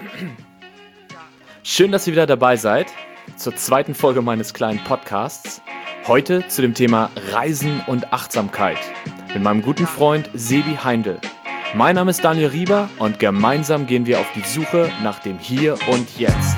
Schön, dass ihr wieder dabei seid zur zweiten Folge meines kleinen Podcasts. Heute zu dem Thema Reisen und Achtsamkeit mit meinem guten Freund Sebi Heindl. Mein Name ist Daniel Rieber und gemeinsam gehen wir auf die Suche nach dem Hier und Jetzt.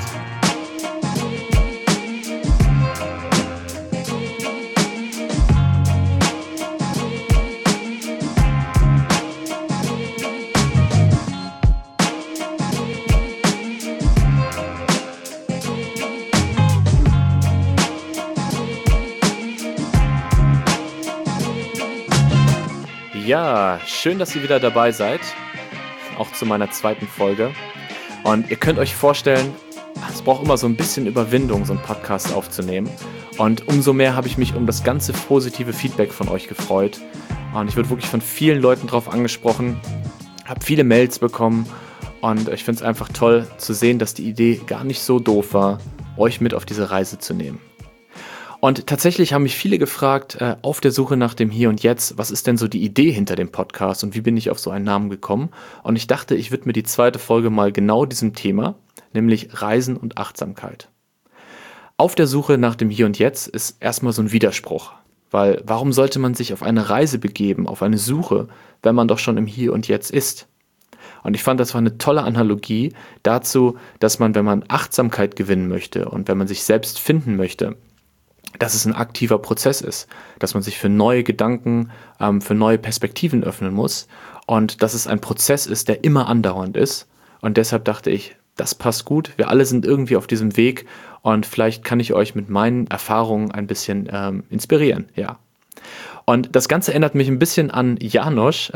Ja, schön, dass ihr wieder dabei seid, auch zu meiner zweiten Folge. Und ihr könnt euch vorstellen, es braucht immer so ein bisschen Überwindung, so einen Podcast aufzunehmen. Und umso mehr habe ich mich um das ganze positive Feedback von euch gefreut. Und ich wurde wirklich von vielen Leuten drauf angesprochen, habe viele Mails bekommen. Und ich finde es einfach toll zu sehen, dass die Idee gar nicht so doof war, euch mit auf diese Reise zu nehmen. Und tatsächlich haben mich viele gefragt, auf der Suche nach dem Hier und Jetzt, was ist denn so die Idee hinter dem Podcast und wie bin ich auf so einen Namen gekommen? Und ich dachte, ich widme die zweite Folge mal genau diesem Thema, nämlich Reisen und Achtsamkeit. Auf der Suche nach dem Hier und Jetzt ist erstmal so ein Widerspruch, weil warum sollte man sich auf eine Reise begeben, auf eine Suche, wenn man doch schon im Hier und Jetzt ist? Und ich fand, das war eine tolle Analogie dazu, dass man, wenn man Achtsamkeit gewinnen möchte und wenn man sich selbst finden möchte, dass es ein aktiver Prozess ist, dass man sich für neue Gedanken, für neue Perspektiven öffnen muss und dass es ein Prozess ist, der immer andauernd ist. Und deshalb dachte ich, das passt gut. Wir alle sind irgendwie auf diesem Weg und vielleicht kann ich euch mit meinen Erfahrungen ein bisschen inspirieren. Ja. Und das Ganze erinnert mich ein bisschen an Janosch,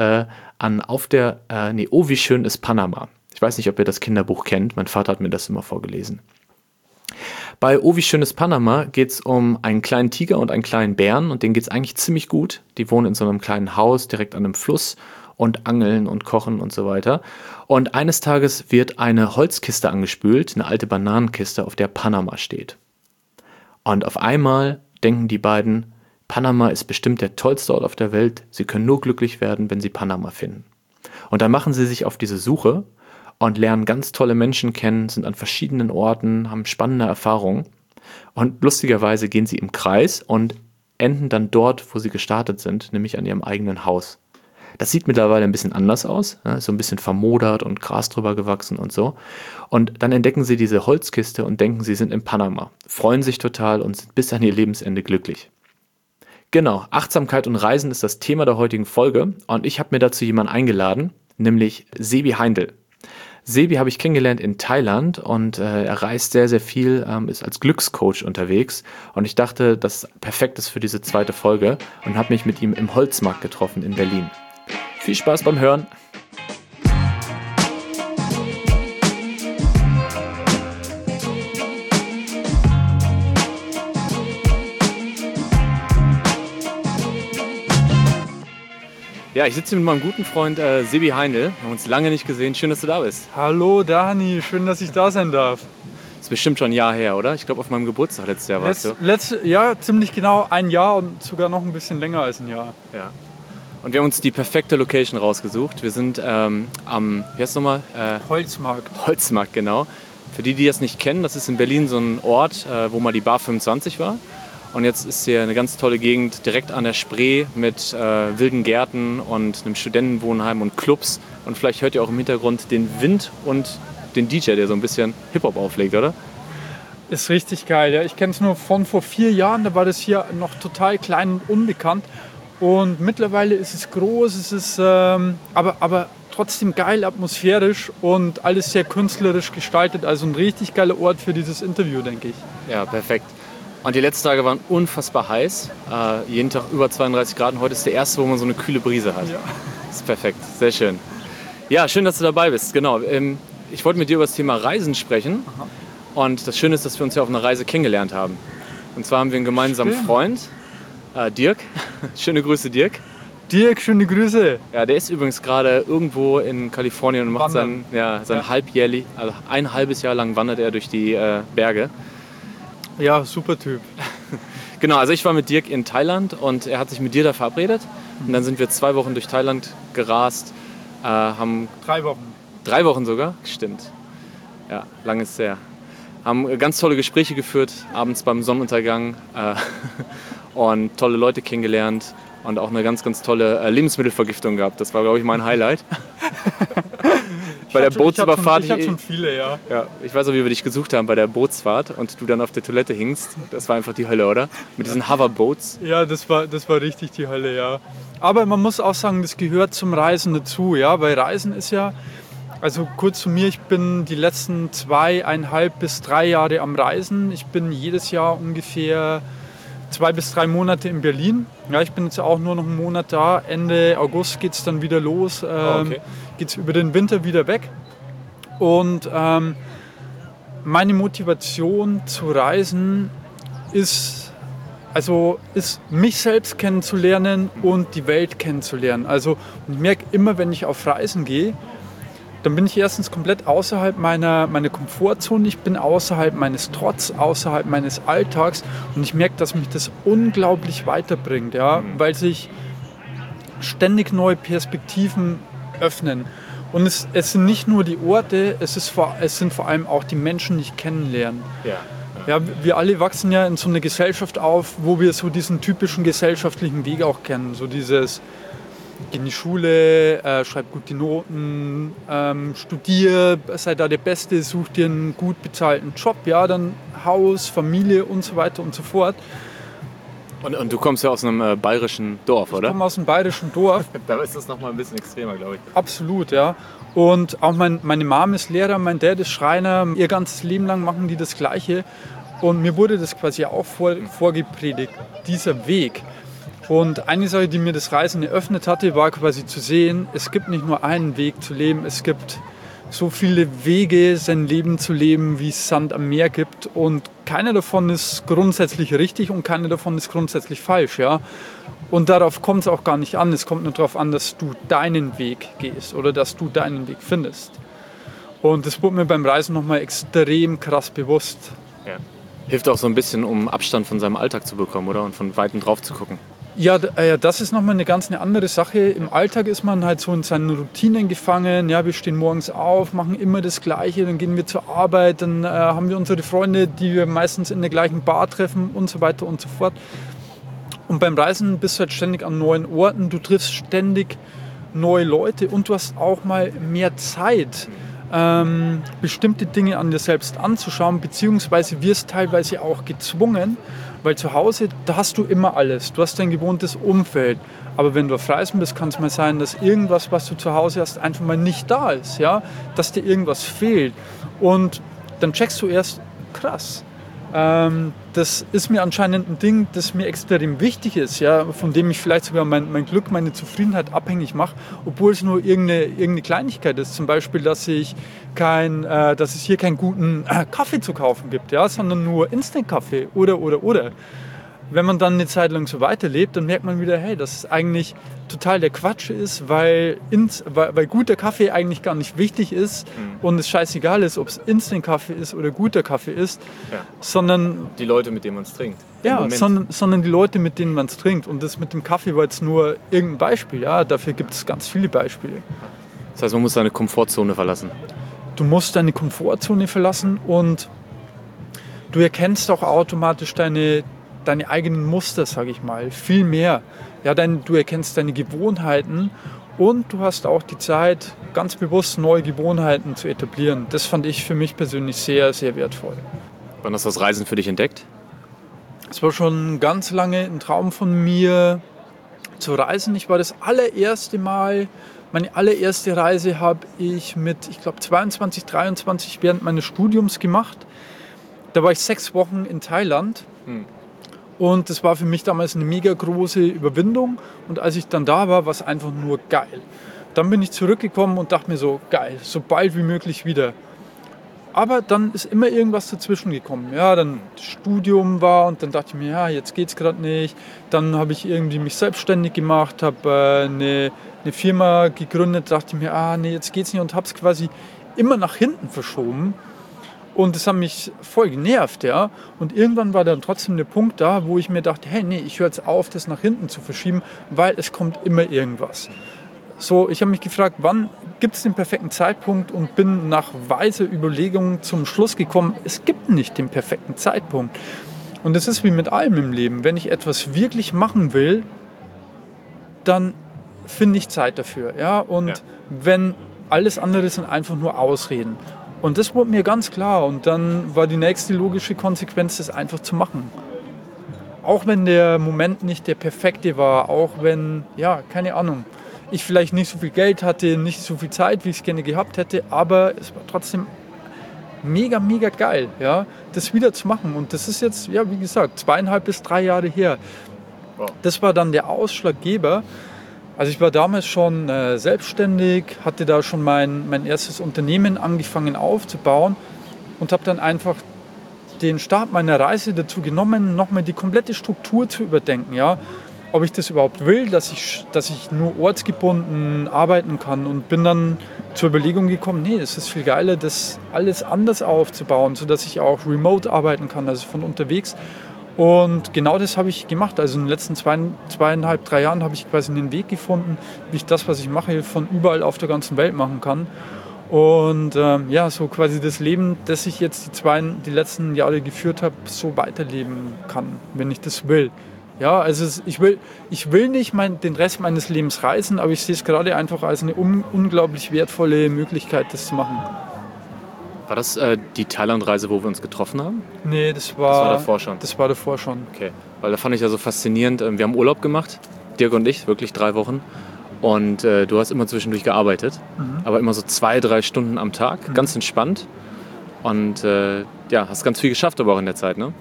wie schön ist Panama. Ich weiß nicht, ob ihr das Kinderbuch kennt. Mein Vater hat mir das immer vorgelesen. Bei Oh, wie schön ist Panama geht es um einen kleinen Tiger und einen kleinen Bären und denen geht es eigentlich ziemlich gut. Die wohnen in so einem kleinen Haus direkt an einem Fluss und angeln und kochen und so weiter. Und eines Tages wird eine Holzkiste angespült, eine alte Bananenkiste, auf der Panama steht. Und auf einmal denken die beiden, Panama ist bestimmt der tollste Ort auf der Welt. Sie können nur glücklich werden, wenn sie Panama finden. Und dann machen sie sich auf diese Suche und lernen ganz tolle Menschen kennen, sind an verschiedenen Orten, haben spannende Erfahrungen. Und lustigerweise gehen sie im Kreis und enden dann dort, wo sie gestartet sind, nämlich an ihrem eigenen Haus. Das sieht mittlerweile ein bisschen anders aus, ist so ein bisschen vermodert und Gras drüber gewachsen und so. Und dann entdecken sie diese Holzkiste und denken, sie sind in Panama, freuen sich total und sind bis an ihr Lebensende glücklich. Genau, Achtsamkeit und Reisen ist das Thema der heutigen Folge und ich habe mir dazu jemanden eingeladen, nämlich Sebi Heindl. Sebi habe ich kennengelernt in Thailand und er reist sehr, sehr viel, ist als Glückscoach unterwegs und ich dachte, das perfekt ist für diese zweite Folge und habe mich mit ihm im Holzmarkt getroffen in Berlin. Viel Spaß beim Hören! Ja, ich sitze mit meinem guten Freund Sebi Heindl. Wir haben uns lange nicht gesehen. Schön, dass du da bist. Hallo Dani, schön, dass ich da sein darf. Das ist bestimmt schon ein Jahr her, oder? Ich glaube, auf meinem Geburtstag letztes Jahr warst du. Ja, ziemlich genau ein Jahr und sogar noch ein bisschen länger als ein Jahr. Ja. Und wir haben uns die perfekte Location rausgesucht. Wir sind am, wie heißt es nochmal? Holzmarkt. Holzmarkt, genau. Für die, die das nicht kennen, das ist in Berlin so ein Ort, wo mal die Bar 25 war. Und jetzt ist hier eine ganz tolle Gegend direkt an der Spree mit wilden Gärten und einem Studentenwohnheim und Clubs. Und vielleicht hört ihr auch im Hintergrund den Wind und den DJ, der so ein bisschen Hip-Hop auflegt, oder? Ist richtig geil. Ja. Ich kenne es nur von vor 4 Jahren, da war das hier noch total klein und unbekannt. Und mittlerweile ist es groß, es ist aber trotzdem geil, atmosphärisch und alles sehr künstlerisch gestaltet. Also ein richtig geiler Ort für dieses Interview, denke ich. Ja, perfekt. Und die letzten Tage waren unfassbar heiß. Jeden Tag über 32 Grad. Und heute ist der erste, wo man so eine kühle Brise hat. Ja. Das ist perfekt. Sehr schön. Ja, schön, dass du dabei bist. Genau. Ich wollte mit dir über das Thema Reisen sprechen. Aha. Und das Schöne ist, dass wir uns ja auf einer Reise kennengelernt haben. Und zwar haben wir einen gemeinsamen Freund, Dirk. Schöne Grüße, Dirk. Dirk, schöne Grüße. Ja, der ist übrigens gerade irgendwo in Kalifornien und macht sein halbjährlich, also ein halbes Jahr lang wandert er durch die Berge. Ja, super Typ. Genau, also ich war mit Dirk in Thailand und er hat sich mit dir da verabredet. Und dann sind wir 2 Wochen durch Thailand gerast. Haben 3 Wochen. 3 Wochen sogar? Stimmt. Ja, lange ist her. Haben ganz tolle Gespräche geführt, abends beim Sonnenuntergang und tolle Leute kennengelernt und auch eine ganz, ganz tolle Lebensmittelvergiftung gehabt. Das war, glaube ich, mein Highlight. Bei der Bootsüberfahrt. Ich hatte schon viele, ja. Ja. Ich weiß auch, wie wir dich gesucht haben bei der Bootsfahrt und du dann auf der Toilette hingst. Das war einfach die Hölle, oder? Mit diesen Hoverboats. Ja, das war richtig die Hölle, ja. Aber man muss auch sagen, das gehört zum Reisen dazu, ja, weil Reisen ist ja, also kurz zu mir, ich bin die letzten 2,5 bis 3 Jahre am Reisen. Ich bin jedes Jahr ungefähr 2 bis 3 Monate in Berlin. Ja, ich bin jetzt auch nur noch einen Monat da. Ende August geht es dann wieder los. Okay. Geht es über den Winter wieder weg. Und meine Motivation zu reisen ist mich selbst kennenzulernen und die Welt kennenzulernen. Also ich merke immer, wenn ich auf Reisen gehe, dann bin ich erstens komplett außerhalb meiner Komfortzone, ich bin außerhalb meines Trotz, außerhalb meines Alltags und ich merke, dass mich das unglaublich weiterbringt, ja, weil sich ständig neue Perspektiven öffnen. Und es sind nicht nur die Orte, es sind vor allem auch die Menschen, die ich kennenlerne. Ja, wir alle wachsen ja in so einer Gesellschaft auf, wo wir so diesen typischen gesellschaftlichen Weg auch kennen, so dieses geh in die Schule, schreib gut die Noten, studier, sei da der Beste, such dir einen gut bezahlten Job, ja, dann Haus, Familie und so weiter und so fort. Und du kommst ja aus einem bayerischen Dorf, oder? Ich komme aus einem bayerischen Dorf. Da ist das nochmal ein bisschen extremer, glaube ich. Absolut, ja. Und auch meine Mom ist Lehrer, mein Dad ist Schreiner, ihr ganzes Leben lang machen die das Gleiche. Und mir wurde das quasi auch vorgepredigt, dieser Weg. Und eine Sache, die mir das Reisen eröffnet hatte, war quasi zu sehen, es gibt nicht nur einen Weg zu leben, es gibt so viele Wege, sein Leben zu leben, wie es Sand am Meer gibt. Und keiner davon ist grundsätzlich richtig und keiner davon ist grundsätzlich falsch. Ja? Und darauf kommt es auch gar nicht an. Es kommt nur darauf an, dass du deinen Weg gehst oder dass du deinen Weg findest. Und das wurde mir beim Reisen nochmal extrem krass bewusst. Ja. Hilft auch so ein bisschen, um Abstand von seinem Alltag zu bekommen, oder? Und von Weitem drauf zu gucken. Ja, das ist nochmal eine andere Sache. Im Alltag ist man halt so in seinen Routinen gefangen. Ja, wir stehen morgens auf, machen immer das Gleiche, dann gehen wir zur Arbeit, dann haben wir unsere Freunde, die wir meistens in der gleichen Bar treffen und so weiter und so fort. Und beim Reisen bist du halt ständig an neuen Orten, du triffst ständig neue Leute und du hast auch mal mehr Zeit, bestimmte Dinge an dir selbst anzuschauen, beziehungsweise wirst teilweise auch gezwungen, weil zu Hause, da hast du immer alles. Du hast dein gewohntes Umfeld. Aber wenn du auf Reisen bist, kann es mal sein, dass irgendwas, was du zu Hause hast, einfach mal nicht da ist. Ja? Dass dir irgendwas fehlt. Und dann checkst du erst, krass. Das ist mir anscheinend ein Ding, das mir extrem wichtig ist, ja? Von dem ich vielleicht sogar mein Glück, meine Zufriedenheit abhängig mache, obwohl es nur irgendeine Kleinigkeit ist. Zum Beispiel, dass es hier keinen guten Kaffee zu kaufen gibt, ja? Sondern nur Instant-Kaffee oder. Wenn man dann eine Zeit lang so weiterlebt, dann merkt man wieder, hey, dass es eigentlich total der Quatsch ist, weil guter Kaffee eigentlich gar nicht wichtig ist und es scheißegal ist, ob es Instant-Kaffee ist oder guter Kaffee ist, sondern die Leute, mit denen man es trinkt. Ja, sondern die Leute, mit denen man es trinkt. Und das mit dem Kaffee war jetzt nur irgendein Beispiel. Ja, dafür gibt es ganz viele Beispiele. Das heißt, man muss seine Komfortzone verlassen. Du musst deine Komfortzone verlassen und du erkennst auch automatisch deine eigenen Muster, sage ich mal, viel mehr. Ja, du erkennst deine Gewohnheiten und du hast auch die Zeit, ganz bewusst neue Gewohnheiten zu etablieren. Das fand ich für mich persönlich sehr, sehr wertvoll. Wann hast du das Reisen für dich entdeckt? Es war schon ganz lange ein Traum von mir zu reisen. Ich war das allererste Mal, meine allererste Reise habe ich mit, ich glaube 22, 23 während meines Studiums gemacht. Da war ich 6 Wochen in Thailand. Und das war für mich damals eine mega große Überwindung. Und als ich dann da war, war es einfach nur geil. Dann bin ich zurückgekommen und dachte mir so, geil, so bald wie möglich wieder. Aber dann ist immer irgendwas dazwischen gekommen. Ja, dann das Studium war und dann dachte ich mir, ja, jetzt geht's gerade nicht. Dann habe ich irgendwie mich selbstständig gemacht, habe eine Firma gegründet, dachte ich mir, nee, jetzt geht's nicht und habe es quasi immer nach hinten verschoben. Und das hat mich voll genervt, ja. Und irgendwann war dann trotzdem der Punkt da, wo ich mir dachte, hey, nee, ich höre jetzt auf, das nach hinten zu verschieben, weil es kommt immer irgendwas. so, ich habe mich gefragt, wann gibt es den perfekten Zeitpunkt und bin nach weiser Überlegung zum Schluss gekommen, es gibt nicht den perfekten Zeitpunkt. Und das ist wie mit allem im Leben. Wenn ich etwas wirklich machen will, dann finde ich Zeit dafür. Ja? Und wenn alles andere sind einfach nur Ausreden. Und das wurde mir ganz klar. Und dann war die nächste logische Konsequenz, das einfach zu machen. Auch wenn der Moment nicht der perfekte war, auch wenn, ja, keine Ahnung, ich vielleicht nicht so viel Geld hatte, nicht so viel Zeit, wie ich es gerne gehabt hätte, aber es war trotzdem mega, mega geil, ja, das wieder zu machen. Und das ist jetzt, ja, wie gesagt, 2,5 bis 3 Jahre her. Das war dann der Ausschlaggeber. Also ich war damals schon selbstständig, hatte da schon mein erstes Unternehmen angefangen aufzubauen und habe dann einfach den Start meiner Reise dazu genommen, nochmal die komplette Struktur zu überdenken. Ja? Ob ich das überhaupt will, dass ich nur ortsgebunden arbeiten kann, und bin dann zur Überlegung gekommen, nee, es ist viel geiler, das alles anders aufzubauen, sodass ich auch remote arbeiten kann, also von unterwegs. Und genau das habe ich gemacht. Also in den letzten 2,5, 3 Jahren habe ich quasi einen Weg gefunden, wie ich das, was ich mache, von überall auf der ganzen Welt machen kann. Und ja, so quasi das Leben, das ich jetzt die letzten Jahre geführt habe, so weiterleben kann, wenn ich das will. Ja, also ich will nicht den Rest meines Lebens reisen, aber ich sehe es gerade einfach als eine unglaublich wertvolle Möglichkeit, das zu machen. War das die Thailand-Reise, wo wir uns getroffen haben? Nee, das war davor schon. Das war davor schon. Okay, weil da fand ich ja so faszinierend. Wir haben Urlaub gemacht, Dirk und ich, wirklich 3 Wochen. Und du hast immer zwischendurch gearbeitet, aber immer so 2-3 Stunden am Tag, ganz entspannt. Und ja, hast ganz viel geschafft aber auch in der Zeit, ne?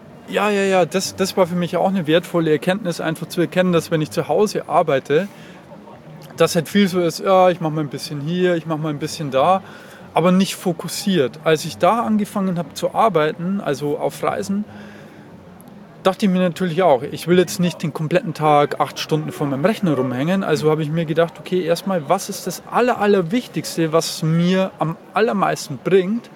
Ja, das war für mich auch eine wertvolle Erkenntnis, einfach zu erkennen, dass wenn ich zu Hause arbeite, dass halt viel so ist, ja, ich mache mal ein bisschen hier, ich mache mal ein bisschen da, aber nicht fokussiert. Als ich da angefangen habe zu arbeiten, also auf Reisen, dachte ich mir natürlich auch, ich will jetzt nicht den kompletten Tag 8 Stunden vor meinem Rechner rumhängen, also habe ich mir gedacht, okay, erstmal, was ist das Allerwichtigste, was mir am allermeisten bringt?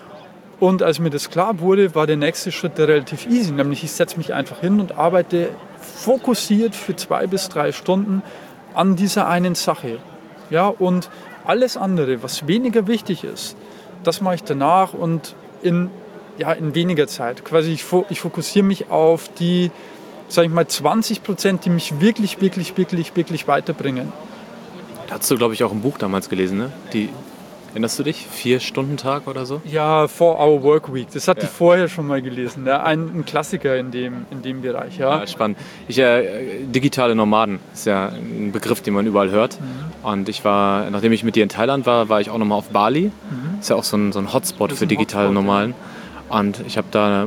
Und als mir das klar wurde, war der nächste Schritt relativ easy, nämlich ich setze mich einfach hin und arbeite fokussiert für 2 bis 3 Stunden an dieser einen Sache. Ja, und alles andere, was weniger wichtig ist, das mache ich danach und in weniger Zeit. Quasi ich fokussiere mich auf die, sage ich mal, 20%, die mich wirklich, wirklich, wirklich, wirklich weiterbringen. Da hast du, glaube ich, auch ein Buch damals gelesen, ne? Erinnerst du dich? 4-Stunden-Tag oder so? Ja, 4-Hour Workweek. Das hatte ich vorher schon mal gelesen. Ja, ein Klassiker in dem Bereich. Ja. Spannend. Digitale Nomaden ist ja ein Begriff, den man überall hört. Und nachdem ich mit dir in Thailand war ich auch nochmal auf Bali. Ist ja auch so ein Hotspot für digitale Nomaden. Ja. Und ich habe da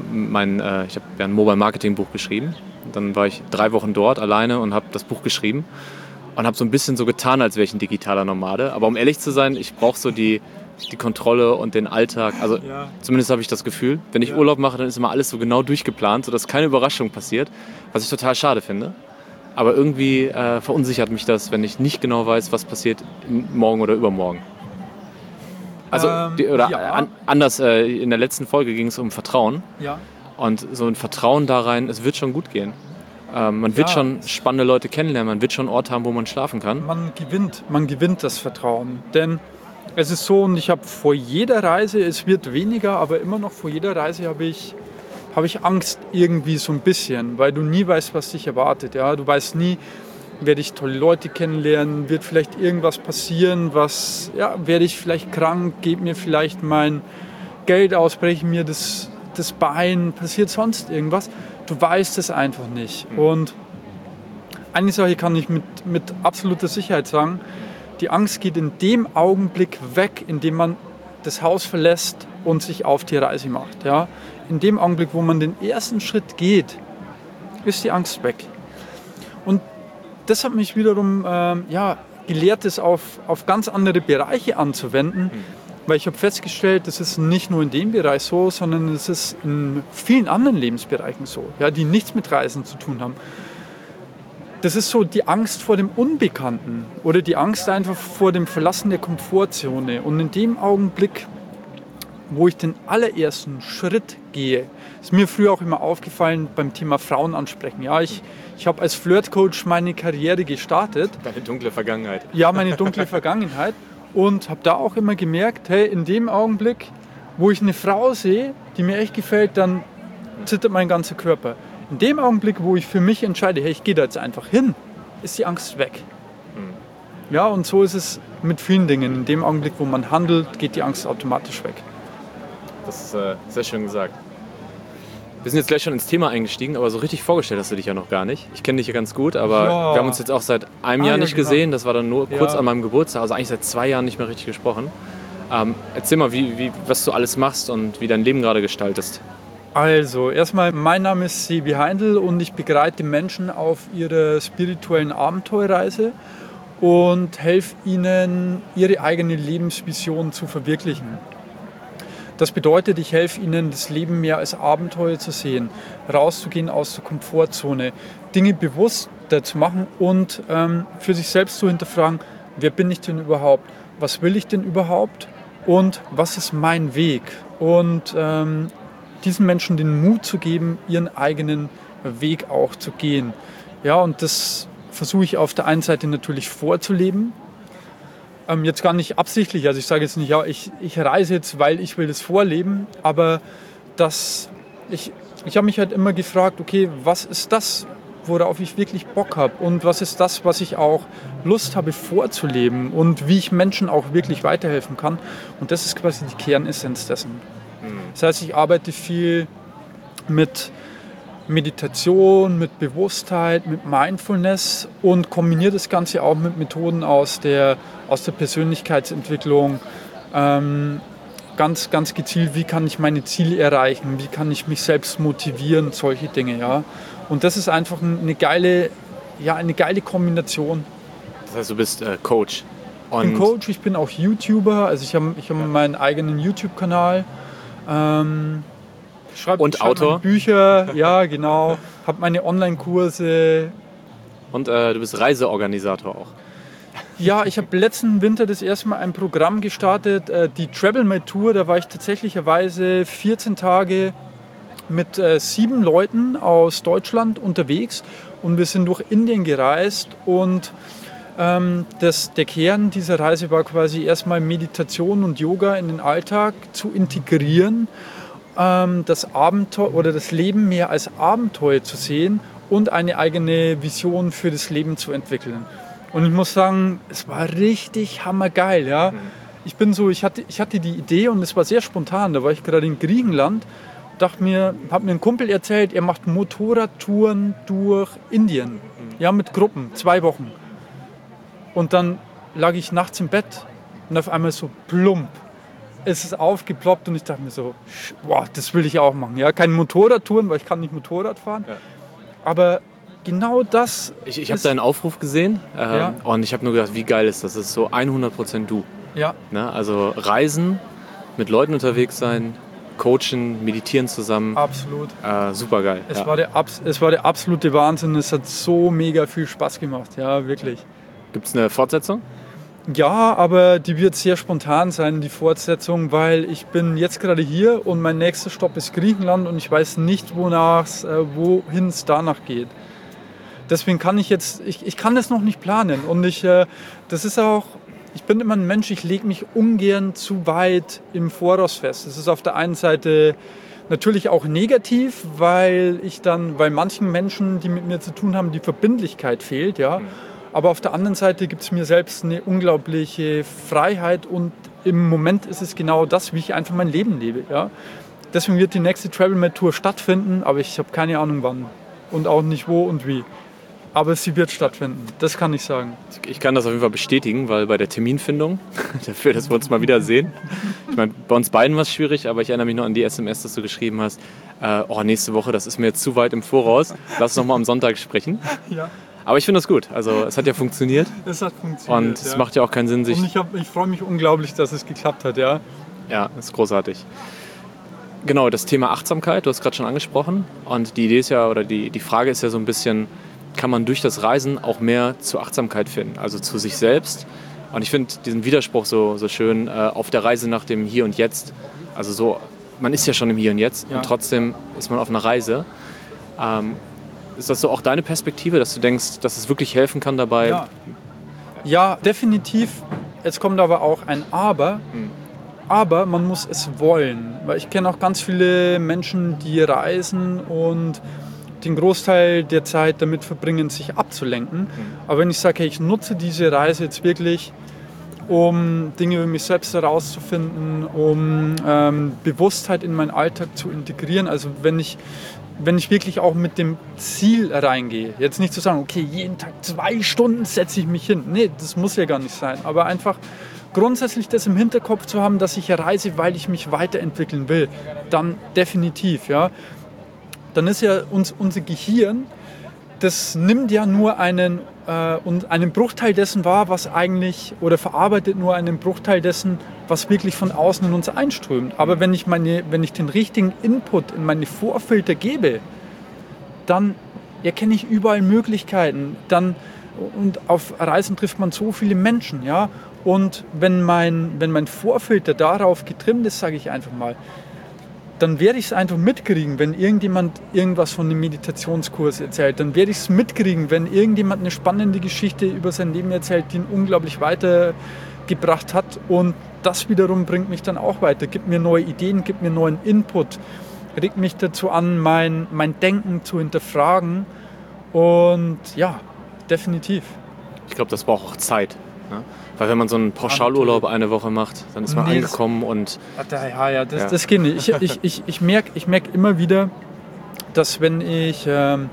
ein Mobile Marketing Buch geschrieben. Dann war ich 3 Wochen dort alleine und habe das Buch geschrieben. Und habe so ein bisschen so getan, als wäre ich ein digitaler Nomade. Aber um ehrlich zu sein, ich brauche so die Kontrolle und den Alltag. Also zumindest habe ich das Gefühl. Wenn ich Urlaub mache, dann ist immer alles so genau durchgeplant, sodass keine Überraschung passiert. Was ich total schade finde. Aber irgendwie verunsichert mich das, wenn ich nicht genau weiß, was passiert morgen oder übermorgen. Also, anders, in der letzten Folge ging es um Vertrauen. Ja. Und so ein Vertrauen da rein, es wird schon gut gehen. Man wird schon spannende Leute kennenlernen, man wird schon einen Ort haben, wo man schlafen kann. Man gewinnt das Vertrauen. Denn es ist so, und ich habe vor jeder Reise, es wird weniger, aber immer noch vor jeder Reise habe ich Angst irgendwie so ein bisschen, weil du nie weißt, was dich erwartet. Ja? Du weißt nie, werde ich tolle Leute kennenlernen, wird vielleicht irgendwas passieren, werde ich vielleicht krank, gebe mir vielleicht mein Geld aus, breche mir das Bein, passiert sonst irgendwas. Du weißt es einfach nicht. Und eine Sache kann ich mit absoluter Sicherheit sagen, die Angst geht in dem Augenblick weg, in dem man das Haus verlässt und sich auf die Reise macht. Ja? In dem Augenblick, wo man den ersten Schritt geht, ist die Angst weg. Und das hat mich wiederum gelehrt, das auf ganz andere Bereiche anzuwenden. Weil ich habe festgestellt, das ist nicht nur in dem Bereich so, sondern es ist in vielen anderen Lebensbereichen so, ja, die nichts mit Reisen zu tun haben. Das ist so die Angst vor dem Unbekannten oder die Angst einfach vor dem Verlassen der Komfortzone. Und in dem Augenblick, wo ich den allerersten Schritt gehe, ist mir früher auch immer aufgefallen beim Thema Frauen ansprechen. Ja, ich habe als Flirtcoach meine Karriere gestartet. Deine dunkle Vergangenheit. Ja, meine dunkle Vergangenheit. Und habe da auch immer gemerkt, hey, in dem Augenblick, wo ich eine Frau sehe, die mir echt gefällt, dann zittert mein ganzer Körper. In dem Augenblick, wo ich für mich entscheide, hey, ich gehe da jetzt einfach hin, ist die Angst weg. Ja, und so ist es mit vielen Dingen. In dem Augenblick, wo man handelt, geht die Angst automatisch weg. Das ist sehr schön gesagt. Wir sind jetzt gleich schon ins Thema eingestiegen, aber so richtig vorgestellt hast du dich ja noch gar nicht. Ich kenne dich ja ganz gut, aber wir haben uns jetzt auch seit einem Jahr nicht gesehen. Das war dann nur kurz an meinem Geburtstag, also eigentlich seit 2 Jahren nicht mehr richtig gesprochen. Erzähl mal, was du alles machst und wie dein Leben gerade gestaltest. Also, erstmal, mein Name ist Sebi Heindl und ich begleite Menschen auf ihrer spirituellen Abenteuerreise und helfe ihnen, ihre eigene Lebensvision zu verwirklichen. Das bedeutet, ich helfe ihnen, das Leben mehr als Abenteuer zu sehen, rauszugehen aus der Komfortzone, Dinge bewusster zu machen und für sich selbst zu hinterfragen, wer bin ich denn überhaupt, was will ich denn überhaupt und was ist mein Weg. Und diesen Menschen den Mut zu geben, ihren eigenen Weg auch zu gehen. Ja, und das versuche ich auf der einen Seite natürlich vorzuleben. Jetzt gar nicht absichtlich, also ich sage jetzt nicht, ja, ich reise jetzt, weil ich will das vorleben, aber ich habe mich halt immer gefragt, okay, was ist das, worauf ich wirklich Bock habe und was ist das, was ich auch Lust habe vorzuleben und wie ich Menschen auch wirklich weiterhelfen kann, und das ist quasi die Kernessenz dessen. Das heißt, ich arbeite viel mit Meditation, mit Bewusstheit, mit Mindfulness und kombiniere das Ganze auch mit Methoden aus der Persönlichkeitsentwicklung. Ganz, ganz gezielt, wie kann ich meine Ziele erreichen, wie kann ich mich selbst motivieren, solche Dinge. Ja. Und das ist einfach eine geile Kombination. Das heißt, du bist Coach. Ich bin Coach, ich bin auch YouTuber, also ich hab meinen eigenen YouTube-Kanal. Schreibe Autor? Bücher, ja genau, habe meine Online-Kurse. Und du bist Reiseorganisator auch. Ja, ich habe letzten Winter das erste Mal ein Programm gestartet, die Travel My Tour. Da war ich tatsächlicherweise 14 Tage mit 7 Leuten aus Deutschland unterwegs und wir sind durch Indien gereist und der Kern dieser Reise war quasi erstmal Meditation und Yoga in den Alltag zu integrieren, das Abenteuer oder das Leben mehr als Abenteuer zu sehen und eine eigene Vision für das Leben zu entwickeln. Und ich muss sagen, es war richtig hammergeil. Ja? Ich hatte die Idee und es war sehr spontan. Da war ich gerade in Griechenland, habe mir ein Kumpel erzählt, er macht Motorradtouren durch Indien, ja, mit Gruppen, 2 Wochen. Und dann lag ich nachts im Bett und auf einmal so plump. Es ist aufgeploppt und ich dachte mir so, boah, das will ich auch machen. Ja, keine Motorradtouren, weil ich kann nicht Motorrad fahren. Ja. Aber genau das. Ich habe deinen Aufruf gesehen und ich habe nur gedacht, wie geil ist das? Das ist so 100% du. Ja. Ne? Also Reisen, mit Leuten unterwegs sein, coachen, meditieren zusammen. Absolut. Super geil. Es war der absolute Wahnsinn. Es hat so mega viel Spaß gemacht. Ja, wirklich. Gibt es eine Fortsetzung? Ja, aber die wird sehr spontan sein, die Fortsetzung, weil ich bin jetzt gerade hier und mein nächster Stopp ist Griechenland und ich weiß nicht, wohin es danach geht. Deswegen kann ich kann das noch nicht planen und ich bin immer ein Mensch, ich lege mich ungern zu weit im Voraus fest. Das ist auf der einen Seite natürlich auch negativ, weil manchen Menschen, die mit mir zu tun haben, die Verbindlichkeit fehlt, ja. Aber auf der anderen Seite gibt es mir selbst eine unglaubliche Freiheit und im Moment ist es genau das, wie ich einfach mein Leben lebe. Ja? Deswegen wird die nächste Travel My Tour stattfinden, aber ich habe keine Ahnung wann und auch nicht wo und wie. Aber sie wird stattfinden, das kann ich sagen. Ich kann das auf jeden Fall bestätigen, weil bei der Terminfindung, dafür, dass wir uns mal wiedersehen, ich meine, bei uns beiden war es schwierig, aber ich erinnere mich noch an die SMS, dass du geschrieben hast, nächste Woche, das ist mir jetzt zu weit im Voraus, lass uns noch mal am Sonntag sprechen. Ja. Aber ich finde das gut. Also es hat ja funktioniert. Es hat funktioniert. Und es macht ja auch keinen Sinn, sich... Und ich freue mich unglaublich, dass es geklappt hat, ja. Ja, das ist großartig. Genau, das Thema Achtsamkeit, du hast gerade schon angesprochen. Und die Idee ist ja, oder die Frage ist ja so ein bisschen, kann man durch das Reisen auch mehr zur Achtsamkeit finden, also zu sich selbst. Und ich finde diesen Widerspruch so schön auf der Reise nach dem Hier und Jetzt. Also so, man ist ja schon im Hier und Jetzt und trotzdem ist man auf einer Reise. Ist das so auch deine Perspektive, dass du denkst, dass es wirklich helfen kann dabei? Ja, definitiv. Es kommt aber auch ein Aber. Aber man muss es wollen. Weil ich kenne auch ganz viele Menschen, die reisen und den Großteil der Zeit damit verbringen, sich abzulenken. Aber wenn ich sage, hey, ich nutze diese Reise jetzt wirklich, um Dinge über mich selbst herauszufinden, um Bewusstheit in meinen Alltag zu integrieren. Also wenn ich wirklich auch mit dem Ziel reingehe, jetzt nicht zu sagen, okay, jeden Tag 2 Stunden setze ich mich hin. Nee, das muss ja gar nicht sein. Aber einfach grundsätzlich das im Hinterkopf zu haben, dass ich reise, weil ich mich weiterentwickeln will, dann definitiv, ja. Dann ist ja unser Gehirn, das nimmt ja nur einen Bruchteil dessen wahr, was eigentlich, oder verarbeitet nur einen Bruchteil dessen, was wirklich von außen in uns einströmt. Aber wenn ich den richtigen Input in meine Vorfilter gebe, dann erkenne ich überall Möglichkeiten. Und auf Reisen trifft man so viele Menschen, ja. Und wenn mein Vorfilter darauf getrimmt ist, sage ich einfach mal, dann werde ich es einfach mitkriegen, wenn irgendjemand irgendwas von einem Meditationskurs erzählt. Dann werde ich es mitkriegen, wenn irgendjemand eine spannende Geschichte über sein Leben erzählt, die ihn unglaublich weitergebracht hat. Und das wiederum bringt mich dann auch weiter, gibt mir neue Ideen, gibt mir neuen Input, regt mich dazu an, mein Denken zu hinterfragen. Und ja, definitiv. Ich glaube, das braucht auch Zeit. Ne? Weil wenn man so einen Pauschalurlaub eine Woche macht, dann ist man angekommen und... Das geht nicht. Ich merk immer wieder, dass wenn ich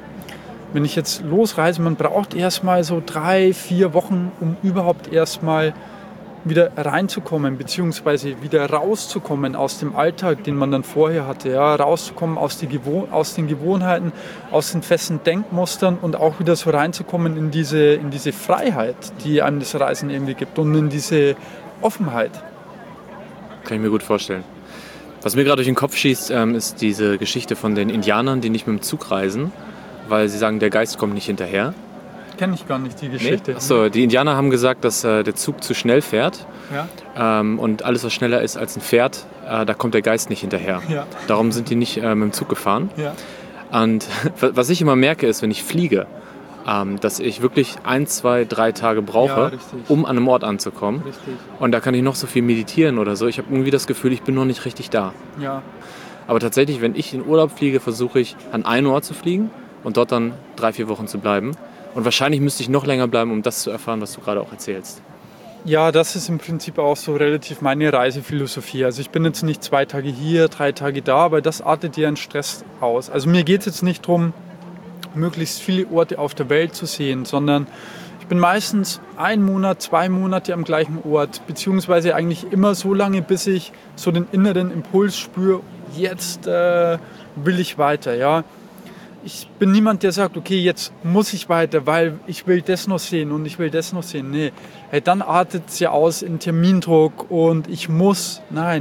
jetzt losreise, man braucht erstmal so 3-4 Wochen, um überhaupt erstmal wieder reinzukommen, beziehungsweise wieder rauszukommen aus dem Alltag, den man dann vorher hatte. Ja? Rauszukommen aus den Gewohnheiten, aus den festen Denkmustern und auch wieder so reinzukommen in diese Freiheit, die einem das Reisen irgendwie gibt und in diese Offenheit. Kann ich mir gut vorstellen. Was mir gerade durch den Kopf schießt, ist diese Geschichte von den Indianern, die nicht mit dem Zug reisen, weil sie sagen, der Geist kommt nicht hinterher. Kenne ich gar nicht, die Geschichte. Nee? Achso, die Indianer haben gesagt, dass der Zug zu schnell fährt. Ja. Und alles, was schneller ist als ein Pferd, da kommt der Geist nicht hinterher. Ja. Darum sind die nicht mit dem Zug gefahren. Ja. Und was ich immer merke, ist, wenn ich fliege, dass ich wirklich 1, 2, 3 Tage brauche, um an einem Ort anzukommen. Richtig. Und da kann ich noch so viel meditieren oder so. Ich habe irgendwie das Gefühl, ich bin noch nicht richtig da. Ja. Aber tatsächlich, wenn ich in Urlaub fliege, versuche ich, an einen Ort zu fliegen und dort dann 3-4 Wochen zu bleiben. Und wahrscheinlich müsste ich noch länger bleiben, um das zu erfahren, was du gerade auch erzählst. Ja, das ist im Prinzip auch so relativ meine Reisephilosophie. Also ich bin jetzt nicht 2 Tage hier, 3 Tage da, aber das artet ja in Stress aus. Also mir geht es jetzt nicht darum, möglichst viele Orte auf der Welt zu sehen, sondern ich bin meistens 1 Monat, 2 Monate am gleichen Ort, beziehungsweise eigentlich immer so lange, bis ich so den inneren Impuls spüre, jetzt will ich weiter, ja. Ich bin niemand, der sagt, okay, jetzt muss ich weiter, weil ich will das noch sehen und ich will das noch sehen. Nee, hey, dann artet es ja aus in Termindruck und ich muss. Nein.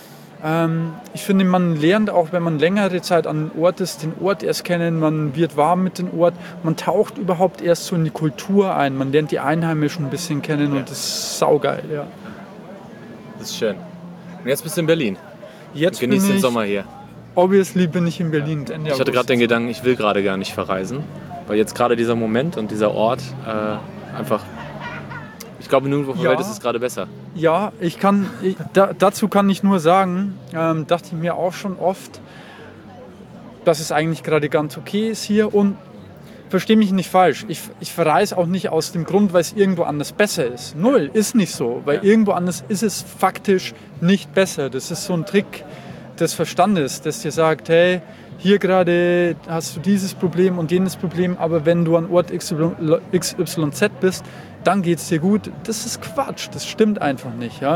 Ich finde, man lernt auch, wenn man längere Zeit an einem Ort ist, den Ort erst kennen, man wird warm mit dem Ort, man taucht überhaupt erst so in die Kultur ein, man lernt die Einheimischen ein bisschen kennen und das ist saugeil, ja. Das ist schön. Und jetzt bist du in Berlin. Jetzt genießt den Sommer hier. Obviously bin ich in Berlin. Ich hatte gerade den Gedanken, ich will gerade gar nicht verreisen, weil jetzt gerade dieser Moment und dieser Ort einfach, ich glaube, nirgendwo auf der Welt ist es gerade besser. Ja, dazu kann ich nur sagen, dachte ich mir auch schon oft, dass es eigentlich gerade ganz okay ist hier und verstehe mich nicht falsch, ich verreise auch nicht aus dem Grund, weil es irgendwo anders besser ist. Null, ist nicht so, weil irgendwo anders ist es faktisch nicht besser. Das ist so ein Trick des Verstandes, das dir sagt, hey, hier gerade hast du dieses Problem und jenes Problem, aber wenn du an Ort XYZ bist, dann geht es dir gut. Das ist Quatsch, das stimmt einfach nicht. Ja?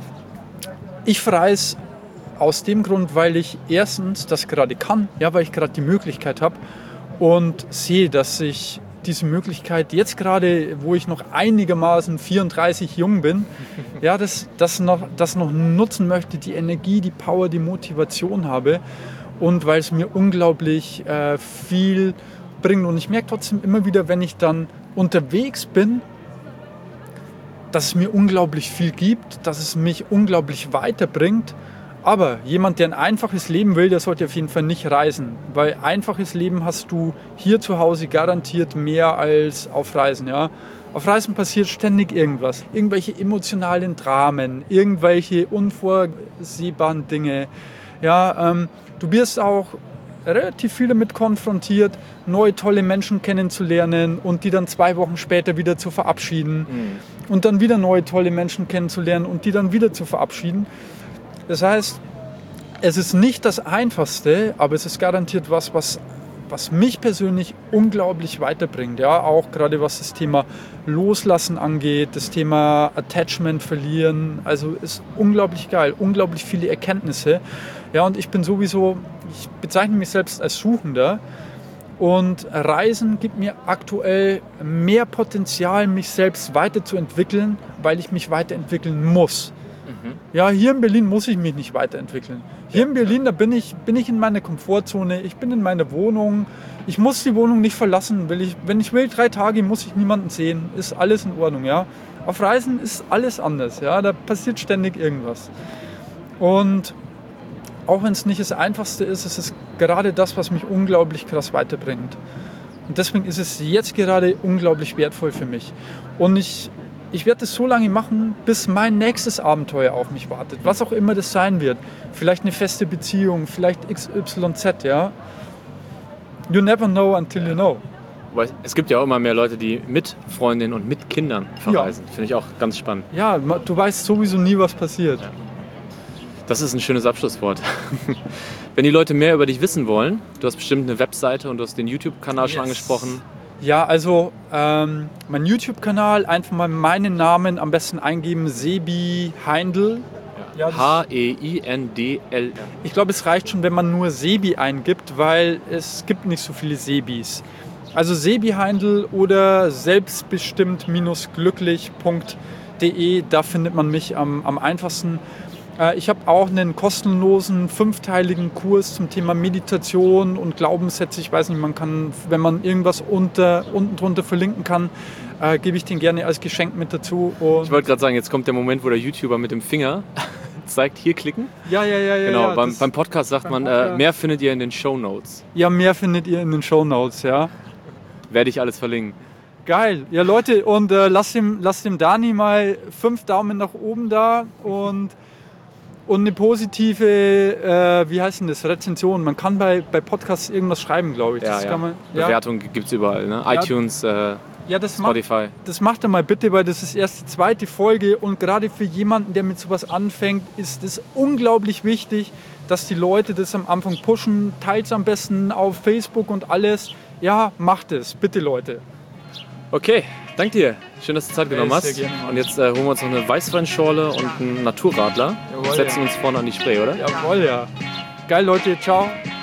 Ich verreise aus dem Grund, weil ich erstens das gerade kann, ja, weil ich gerade die Möglichkeit habe und sehe, dass ich diese Möglichkeit jetzt gerade, wo ich noch einigermaßen 34 jung bin, ja, das noch nutzen möchte, die Energie, die Power, die Motivation habe und weil es mir unglaublich viel bringt. Und ich merke trotzdem immer wieder, wenn ich dann unterwegs bin, dass es mir unglaublich viel gibt, dass es mich unglaublich weiterbringt, Aber jemand, der ein einfaches Leben will, der sollte auf jeden Fall nicht reisen. Weil einfaches Leben hast du hier zu Hause garantiert mehr als auf Reisen. Ja? Auf Reisen passiert ständig irgendwas. Irgendwelche emotionalen Dramen, irgendwelche unvorsehbaren Dinge. Ja, du wirst auch relativ viel damit konfrontiert, neue tolle Menschen kennenzulernen und die dann 2 Wochen später wieder zu verabschieden. Und dann wieder neue tolle Menschen kennenzulernen und die dann wieder zu verabschieden. Das heißt, es ist nicht das Einfachste, aber es ist garantiert was mich persönlich unglaublich weiterbringt. Ja, auch gerade was das Thema Loslassen angeht, das Thema Attachment verlieren. Also ist unglaublich geil, unglaublich viele Erkenntnisse. Ja, und ich bezeichne mich selbst als Suchender. Und Reisen gibt mir aktuell mehr Potenzial, mich selbst weiterzuentwickeln, weil ich mich weiterentwickeln muss. Ja, hier in Berlin muss ich mich nicht weiterentwickeln. Hier in Berlin, da bin ich in meiner Komfortzone, ich bin in meiner Wohnung. Ich muss die Wohnung nicht verlassen. Wenn ich will, 3 Tage muss ich niemanden sehen. Ist alles in Ordnung, ja. Auf Reisen ist alles anders, ja. Da passiert ständig irgendwas. Und auch wenn es nicht das Einfachste ist, ist es gerade das, was mich unglaublich krass weiterbringt. Und deswegen ist es jetzt gerade unglaublich wertvoll für mich. Und ich werde es so lange machen, bis mein nächstes Abenteuer auf mich wartet. Was auch immer das sein wird. Vielleicht eine feste Beziehung, vielleicht XYZ, ja. You never know until you know. Es gibt ja auch immer mehr Leute, die mit Freundinnen und mit Kindern verreisen. Ja. Finde ich auch ganz spannend. Ja, du weißt sowieso nie, was passiert. Ja. Das ist ein schönes Abschlusswort. Wenn die Leute mehr über dich wissen wollen, du hast bestimmt eine Webseite und du hast den YouTube-Kanal schon angesprochen. Ja, also mein YouTube-Kanal, einfach mal meinen Namen am besten eingeben, Sebi Heindl. Ja, H-E-I-N-D-L. Ich glaube, es reicht schon, wenn man nur Sebi eingibt, weil es gibt nicht so viele Sebis. Also Sebi Heindl oder selbstbestimmt-glücklich.de, da findet man mich am einfachsten. Ich habe auch einen kostenlosen 5-teiligen Kurs zum Thema Meditation und Glaubenssätze. Ich weiß nicht, man kann, wenn man irgendwas unten drunter verlinken kann, gebe ich den gerne als Geschenk mit dazu. Und ich wollte gerade sagen, jetzt kommt der Moment, wo der YouTuber mit dem Finger zeigt, hier klicken. Ja. Genau, beim Podcast sagt man, mehr findet ihr in den Shownotes. Ja, mehr findet ihr in den Shownotes, ja. Werde ich alles verlinken. Geil. Ja, Leute, und lasst dem Dani mal 5 Daumen nach oben da und eine positive, wie heißt denn das, Rezension. Man kann bei Podcasts irgendwas schreiben, glaube ich. Bewertung gibt es überall, ne? iTunes, Spotify. Das macht er mal bitte, weil das ist erst die 2. Folge und gerade für jemanden, der mit sowas anfängt, ist es unglaublich wichtig, dass die Leute das am Anfang pushen. Teilt es am besten auf Facebook und alles. Ja, macht es. Bitte, Leute. Okay, danke dir. Schön, dass du Zeit genommen hast. Sehr gerne. Und jetzt holen wir uns noch eine Weißweinschorle und einen Naturradler. Jawohl, und setzen uns vorne an die Spree, oder? Jawohl, ja. Geil, Leute. Ciao.